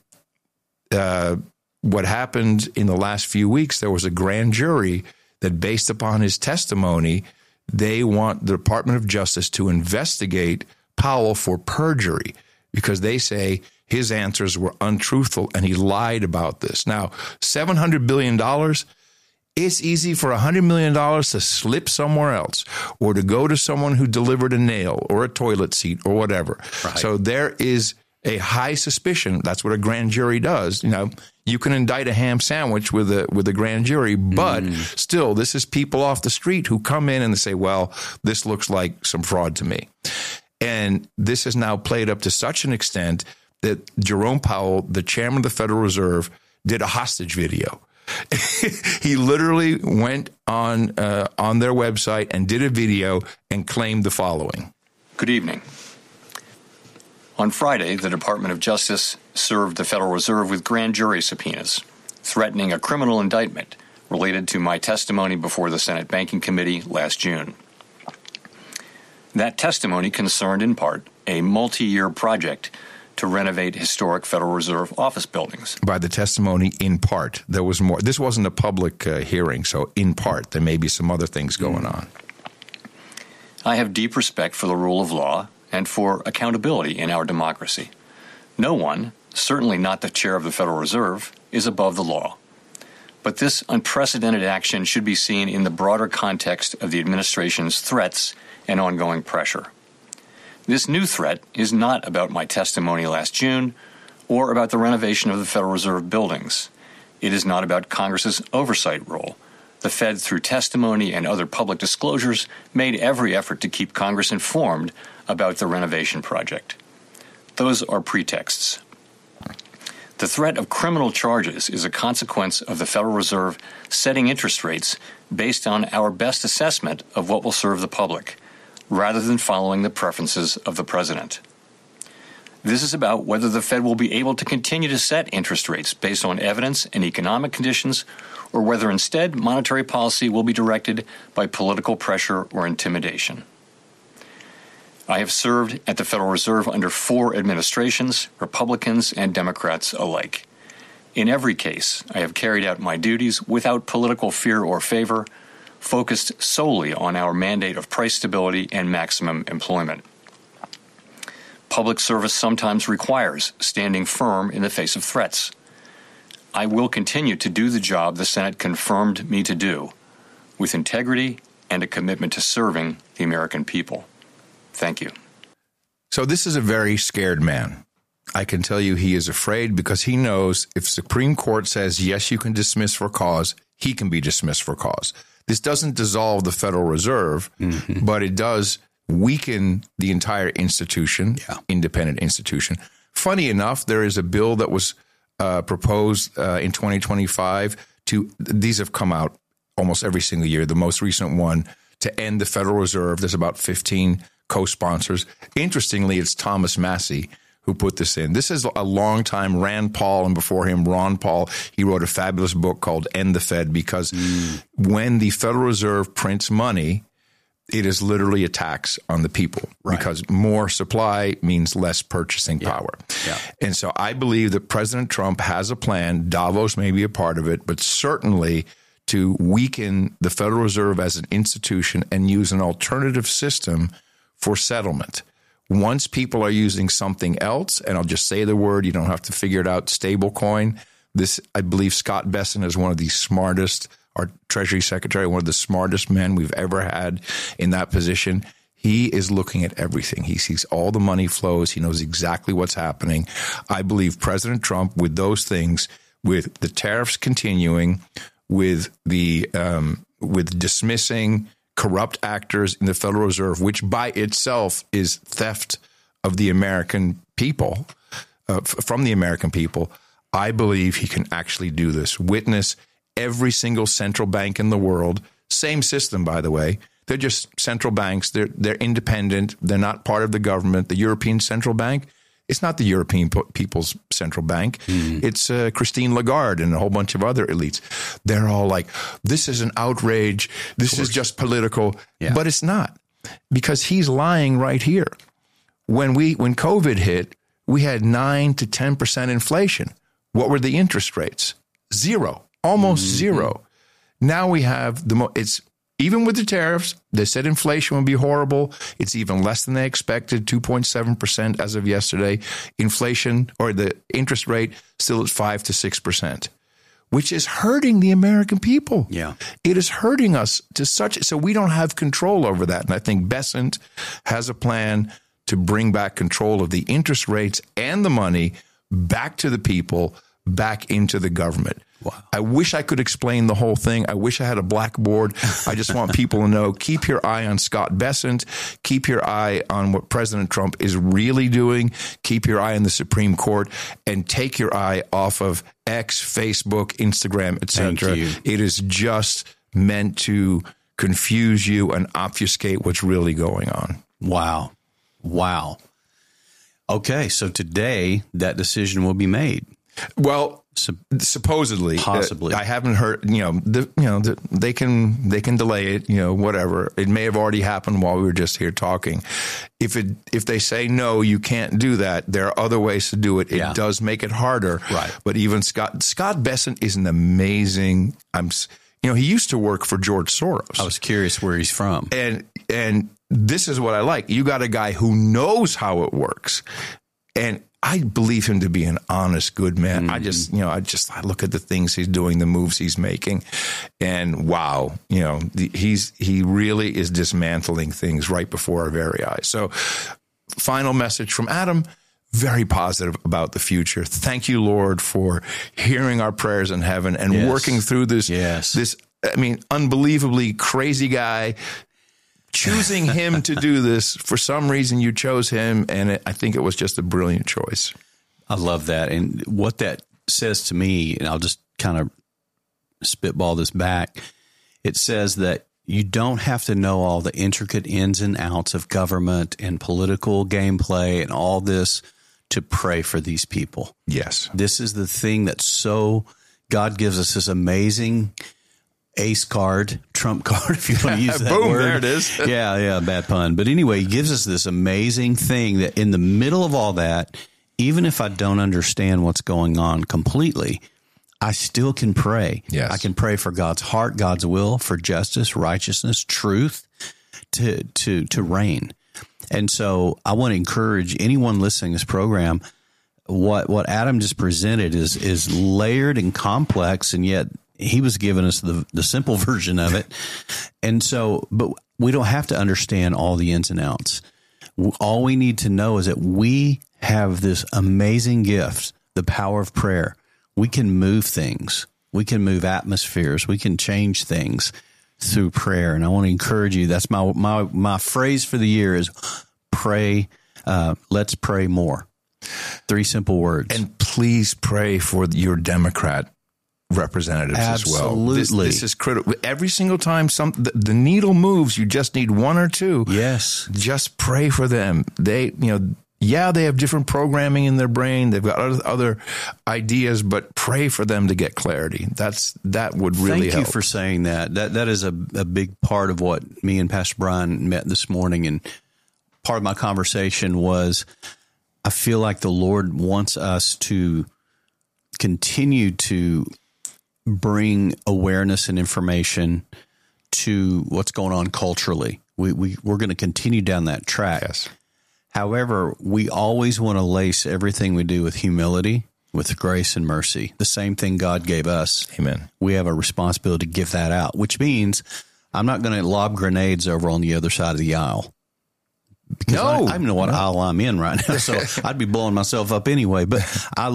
what happened in the last few weeks, there was a grand jury that, based upon his testimony, they want the Department of Justice to investigate Powell for perjury, because they say his answers were untruthful and he lied about this. Now, $700 billion, it's easy for $100 million to slip somewhere else, or to go to someone who delivered a nail or a toilet seat or whatever. Right. So there is a high suspicion. That's what a grand jury does. You can indict a ham sandwich with a grand jury, but still, this is people off the street who come in and they say, well, this looks like some fraud to me. And this is now played up to such an extent that Jerome Powell, the chairman of the Federal Reserve, did a hostage video. He literally went on their website and did a video and claimed the following. Good evening. On Friday, the Department of Justice served the Federal Reserve with grand jury subpoenas, threatening a criminal indictment related to my testimony before the Senate Banking Committee last June. That testimony concerned, in part, a multi-year project to renovate historic Federal Reserve office buildings. By the testimony, in part, there was more. This wasn't a public hearing, so in part, there may be some other things going on. I have deep respect for the rule of law and for accountability in our democracy. No one, certainly not the chair of the Federal Reserve, is above the law. But this unprecedented action should be seen in the broader context of the administration's threats and ongoing pressure. This new threat is not about my testimony last June or about the renovation of the Federal Reserve buildings. It is not about Congress's oversight role. The Fed, through testimony and other public disclosures, made every effort to keep Congress informed about the renovation project. Those are pretexts. The threat of criminal charges is a consequence of the Federal Reserve setting interest rates based on our best assessment of what will serve the public, rather than following the preferences of the president. This is about whether the Fed will be able to continue to set interest rates based on evidence and economic conditions, or whether instead monetary policy will be directed by political pressure or intimidation. I have served at the Federal Reserve under 4 administrations, Republicans and Democrats alike. In every case, I have carried out my duties without political fear or favor, focused solely on our mandate of price stability and maximum employment. Public service sometimes requires standing firm in the face of threats. I will continue to do the job the Senate confirmed me to do, with integrity and a commitment to serving the American people. Thank you. So this is a very scared man. I can tell you he is afraid because he knows if Supreme Court says, yes, you can dismiss for cause, he can be dismissed for cause. This doesn't dissolve the Federal Reserve, but it does weaken the entire institution, independent institution. Funny enough, there is a bill that was proposed in 2025 these have come out almost every single year. The most recent one to end the Federal Reserve. There's about 15 co-sponsors. Interestingly, it's Thomas Massie who put this in. This is a long time Rand Paul, and before him, Ron Paul. He wrote a fabulous book called End the Fed, because when the Federal Reserve prints money, it is literally a tax on the people, because more supply means less purchasing power. And so I believe that President Trump has a plan. Davos may be a part of it, but certainly to weaken the Federal Reserve as an institution and use an alternative system for settlement. Once people are using something else, and I'll just say the word, you don't have to figure it out, stablecoin. This, I believe Scott Bessent is one of the smartest, our Treasury Secretary, one of the smartest men we've ever had in that position. He is looking at everything. He sees all the money flows. He knows exactly what's happening. I believe President Trump, with those things, with the tariffs continuing, with the with dismissing corrupt actors in the Federal Reserve, which by itself is theft of the American people, from the American people, I believe he can actually do this. Witness every single central bank in the world. Same system, by the way. They're just central banks. They're independent. They're not part of the government. The European Central Bank, it's not the European People's Central Bank. It's Christine Lagarde and a whole bunch of other elites. They're all like, this is an outrage. This is just political. But it's not, because he's lying right here. When COVID hit, we had 9 to 10% inflation. What were the interest rates? Zero, almost zero. Now we have it's even with the tariffs, they said inflation would be horrible. It's even less than they expected, 2.7% as of yesterday. Inflation, or the interest rate, still at 5 to 6%, which is hurting the American people. It is hurting us to so we don't have control over that. And I think Bessent has a plan to bring back control of the interest rates and the money back to the people, back into the government. I wish I could explain the whole thing. I wish I had a blackboard. I just want people to know, keep your eye on Scott Bessent. Keep your eye on what President Trump is really doing. Keep your eye on the Supreme Court, and take your eye off of X, Facebook, Instagram, etc. It is just meant to confuse you and obfuscate what's really going on. Wow. Okay, so today that decision will be made. Well, supposedly, possibly. I haven't heard. They can delay it. Whatever. It may have already happened while we were just here talking. If they say no, you can't do that. There are other ways to do it. It does make it harder. Right. But even Scott Bessent is an amazing. He used to work for George Soros. I was curious where he's from. And this is what I like. You got a guy who knows how it works. And I believe him to be an honest, good man. I look at the things he's doing, the moves he's making, and wow, he really is dismantling things right before our very eyes. So, final message from Adam, very positive about the future. Thank you, Lord, for hearing our prayers in heaven and working through this, unbelievably crazy guy, choosing him to do this. For some reason, you chose him, and I think it was just a brilliant choice. I love that. And what that says to me, and I'll just kind of spitball this back, it says that you don't have to know all the intricate ins and outs of government and political gameplay and all this to pray for these people. Yes. This is the thing that's God gives us this amazing ace card, trump card, if you want to use that Boom, word. there it is. Yeah, bad pun. But anyway, he gives us this amazing thing that in the middle of all that, even if I don't understand what's going on completely, I still can pray. Yes. I can pray for God's heart, God's will, for justice, righteousness, truth to reign. And so I want to encourage anyone listening to this program, what Adam just presented is layered and complex, and yet he was giving us the simple version of it. And so, but we don't have to understand all the ins and outs. All we need to know is that we have this amazing gift, the power of prayer. We can move things. We can move atmospheres. We can change things through prayer. And I want to encourage you. That's my phrase for the year is pray. Let's pray more. 3 simple words. And please pray for your Democrat representatives as well. Absolutely. This is critical. Every single time the needle moves, you just need 1 or 2. Yes. Just pray for them. They have different programming in their brain. They've got other ideas, but pray for them to get clarity. That would really help. Thank you for saying that. That is a big part of what me and Pastor Brian met this morning. And part of my conversation was, I feel like the Lord wants us to continue to bring awareness and information to what's going on culturally. We're going to continue down that track. Yes. However, we always want to lace everything we do with humility, with grace and mercy. The same thing God gave us. Amen. We have a responsibility to give that out, which means I'm not going to lob grenades over on the other side of the aisle. Because I don't even know what aisle I'm in right now, so I'd be blowing myself up anyway. But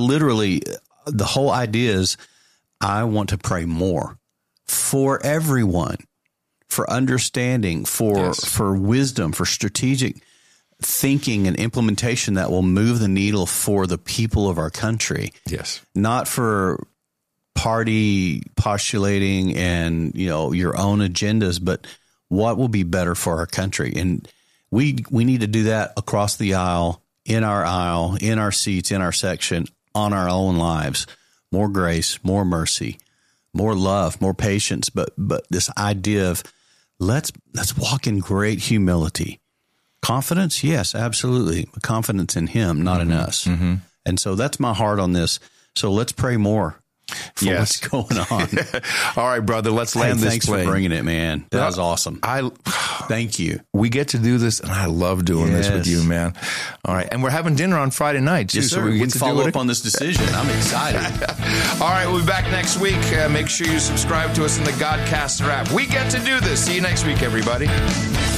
the whole idea is I want to pray more for everyone, for understanding, for wisdom, for strategic thinking and implementation that will move the needle for the people of our country. Yes. Not for party postulating and, your own agendas, but what will be better for our country. And we need to do that across the aisle, in our seats, in our section, on our own lives. More grace, more mercy, more love, more patience. But this idea of let's walk in great humility. Confidence? Yes, absolutely. Confidence in him, not in us. Mm-hmm. And so that's my heart on this. So let's pray more for what's going on. All right, brother, let's land this plane. Thanks for bringing it, man. That was awesome. Thank you. We get to do this, and I love doing this with you, man. All right, and we're having dinner on Friday night, too. Yes, sir. So we can follow up on this decision. I'm excited. All right, we'll be back next week. Make sure you subscribe to us in the Godcaster app. We get to do this. See you next week, everybody.